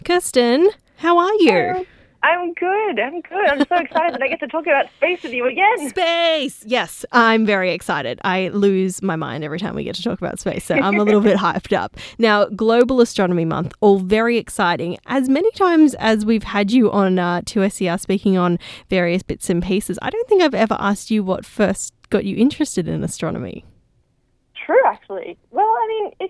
Kirsten, how are you? I'm good. I'm so excited that I get to talk about space with you again. Space! Yes, I'm very excited. I lose my mind every time we get to talk about space, so I'm a little bit hyped up. Now, Global Astronomy Month, all very exciting. As many times as we've had you on 2SER speaking on various bits and pieces, I don't think I've ever asked you what first got you interested in astronomy. True, actually. Well, I mean,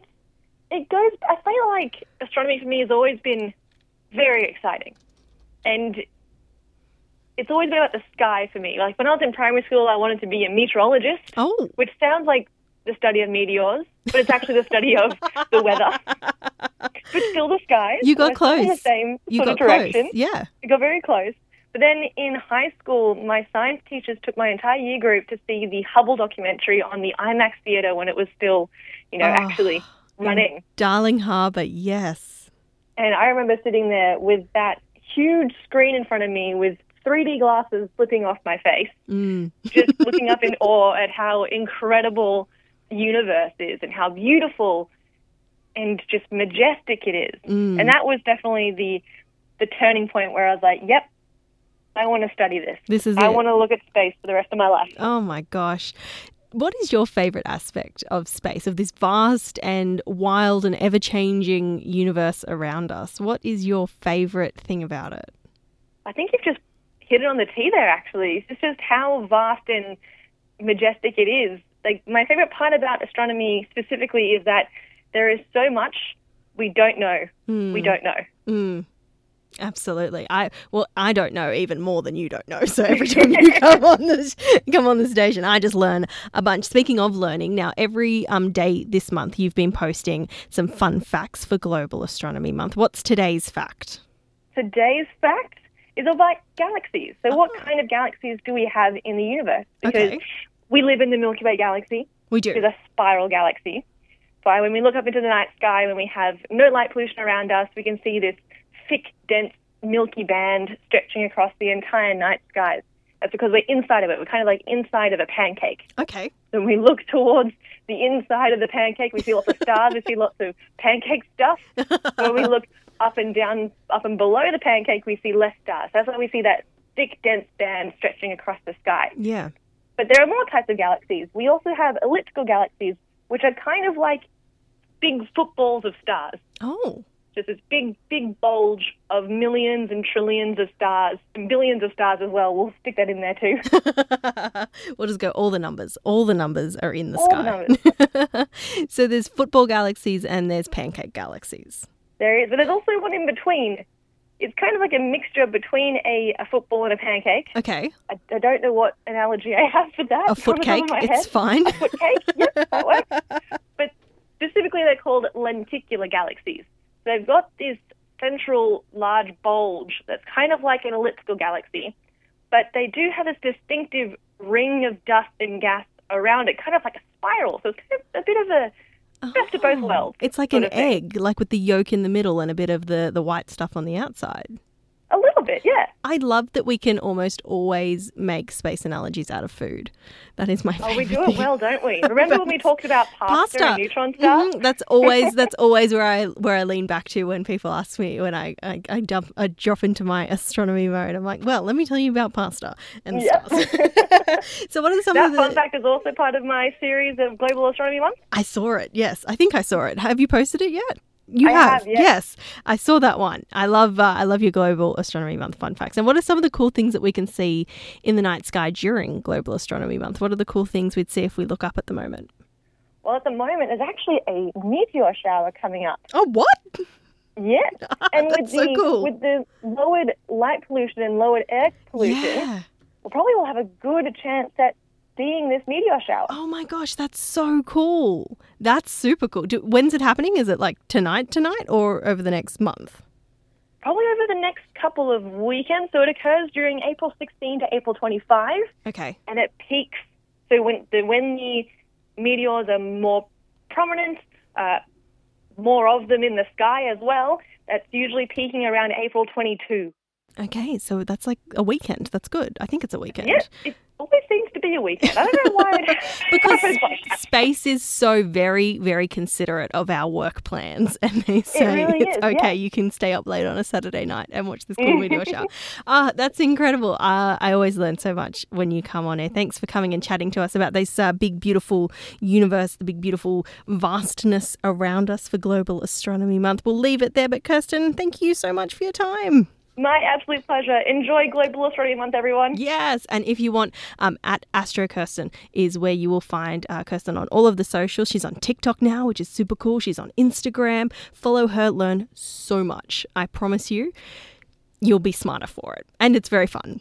I feel like astronomy for me has always been very exciting. And it's always been about the sky for me. Like when I was in primary school, I wanted to be a meteorologist, which sounds like the study of meteors, but it's actually the study of the weather. But still the skies. You got close. In the same you sort got of direction. Close. Yeah. We got very close. But then in high school, my science teachers took my entire year group to see the Hubble documentary on the IMAX theater when it was still, actually running. Darling Harbour, yes. And I remember sitting there with that huge screen in front of me with 3D glasses slipping off my face, just looking up in awe at how incredible the universe is and how beautiful and just majestic it is. And that was definitely the turning point where I was like, yep, I want to study this. This is I want to look at space for the rest of my life. Oh my gosh. What is your favourite aspect of space, of this vast and wild and ever-changing universe around us? What is your favourite thing about it? I think you've just hit it on the tee there, actually. It's just how vast and majestic it is. Like, my favourite part about astronomy specifically is that there is so much we don't know. We don't know. Absolutely. I don't know even more than you don't know. So every time you come on the station, I just learn a bunch. Speaking of learning, now every day this month you've been posting some fun facts for Global Astronomy Month. What's today's fact? Today's fact is about galaxies. So what kind of galaxies do we have in the universe? Because we live in the Milky Way galaxy. We do. Which is a spiral galaxy. So when we look up into the night sky, when we have no light pollution around us, we can see this thick, dense, milky band stretching across the entire night skies. That's because we're inside of it. We're kind of like inside of a pancake. Okay. When we look towards the inside of the pancake, we see lots of stars. We see lots of pancake stuff. When we look up and down, up and below the pancake, we see less stars. That's why we see that thick, dense band stretching across the sky. Yeah. But there are more types of galaxies. We also have elliptical galaxies, which are kind of like big footballs of stars. Oh. Just this big, big bulge of millions and trillions of stars, and billions of stars as well. We'll stick that in there too. We'll just go all the numbers. All the numbers are in the all sky. The numbers. So there's football galaxies and there's pancake galaxies. There is, but there's also one in between. It's kind of like a mixture between a football and a pancake. Okay. I don't know what analogy I have for that. A foot cake, it's fine. A foot cake, yep, that works. But specifically they're called lenticular galaxies. They've got this central large bulge that's kind of like an elliptical galaxy, but they do have this distinctive ring of dust and gas around it, kind of like a spiral. So it's kind of a bit of a best of both worlds. It's like an egg, like with the yolk in the middle and a bit of the white stuff on the outside. A little bit, yeah. I love that we can almost always make space analogies out of food. That is my favourite we do it well, don't we? Remember when we talked about pasta and neutron stars? Mm-hmm. That's always where I lean back to when people ask me, when I drop into my astronomy mode. I'm like, well, let me tell you about pasta and stars. So what are some of the... That fun fact is also part of my series of Global Astronomy Month. I saw it, yes. I think I saw it. Have you posted it yet? I have, yes. I saw that one. I love your Global Astronomy Month fun facts. And what are some of the cool things that we can see in the night sky during Global Astronomy Month? What are the cool things we'd see if we look up at the moment? Well, at the moment, there's actually a meteor shower coming up. Oh, what? Yes. And That's so cool. With the lowered light pollution and lowered air pollution, we probably will have a good chance at seeing this meteor shower. Oh my gosh, that's so cool. That's super cool. When's it happening? Is it like tonight or over the next month? Probably over the next couple of weekends. So it occurs during April 16 to April 25. Okay. And it peaks. So when the meteors are more prominent, more of them in the sky as well, that's usually peaking around April 22. Okay, so that's like a weekend. That's good. I think it's a weekend. Yes, it always seems to be a weekend. I don't know why it happens like that. Space is so very, very considerate of our work plans, and they say really it's is, okay, yeah. you can stay up late on a Saturday night and watch the School Meteor Shower. That's incredible. I always learn so much when you come on air. Thanks for coming and chatting to us about this big, beautiful universe, the big, beautiful vastness around us for Global Astronomy Month. We'll leave it there, but Kirsten, thank you so much for your time. My absolute pleasure. Enjoy Global Astronomy Month, everyone. Yes, and if you want, at Astro Kirsten is where you will find Kirsten on all of the socials. She's on TikTok now, which is super cool. She's on Instagram. Follow her, learn so much. I promise you, you'll be smarter for it. And it's very fun.